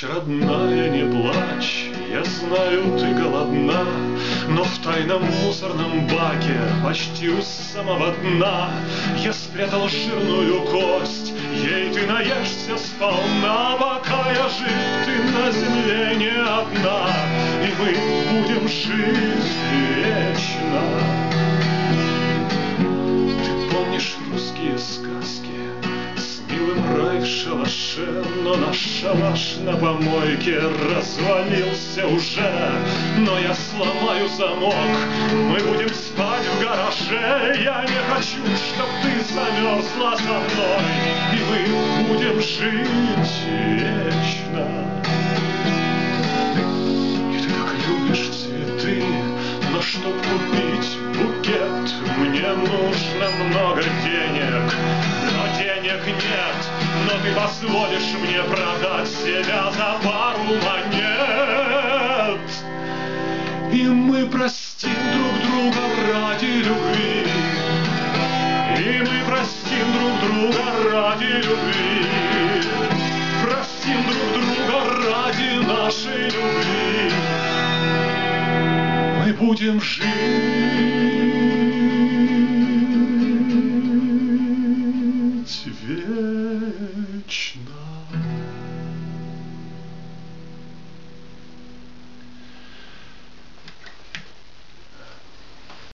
плачь, родная, не плачь, я знаю, ты голодна, но в тайном мусорном баке, почти у самого дна, я спрятал жирную кость, ей ты наешься сполна. Пока я жив, ты на земле не одна, и мы будем жить вечно. Ты помнишь русские сказки с милым рай в шалаше, но наш шалаш на помойке развалился уже. Но я сломаю замок, мы будем спать в гараже. Я не хочу, чтоб ты замерзла со мной, и мы будем жить вечно. И ты так любишь цветы, но чтоб купить букет, мне нужно много денег, но денег нет. Но ты позволишь мне продать себя за пару монет, и мы простим друг друга ради любви, и мы простим друг друга ради любви, простим друг друга ради нашей любви. Мы будем жить вечно.